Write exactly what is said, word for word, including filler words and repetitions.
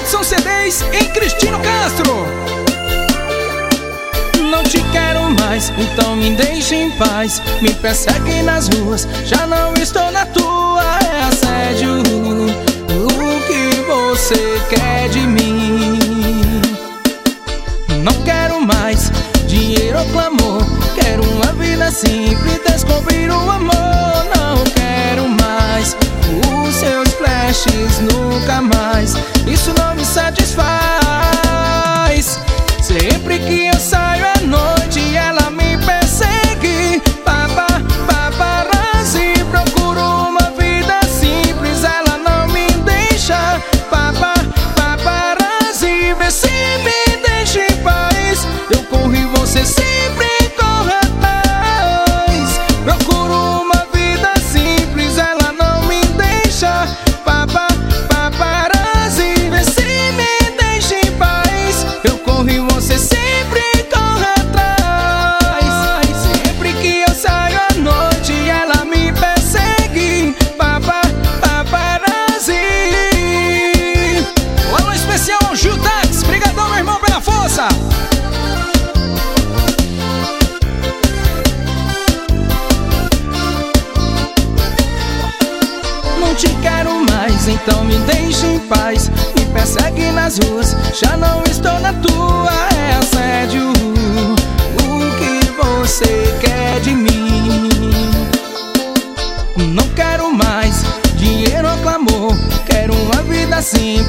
Edson C Ds em Cristino Castro. Não te quero mais, então me deixe em paz. Me persegue nas ruas, já não estou na tua. É assédio, o que você quer de mim? Não quero mais dinheiro ou clamor, quero uma vida simples, descobrir o amor. Não quero mais os seus flashes, nunca mais, isso não me satisfaz. Sempre que eu saio à noite, ela me persegue. Papa, paparazzi, procuro uma vida simples, ela não me deixa. Papa, paparazzi, vê se me deixa em paz. Eu corro e você sempre corre atrás. Procuro uma vida simples, ela não me deixa. Papa, paparazzi, vê se me deixa em paz. Eu corro e você sempre corre atrás. Sempre que eu saio à noite, ela me persegue. Papa, paparazzi. Um alô especial ao Gildax, brigadão, meu irmão, pela força. Não te quero mais, então me deixe em paz. Me persegue nas ruas, já não estou na tua. É assédio, o que você quer de mim? Não quero mais dinheiro ou clamor, quero uma vida simples,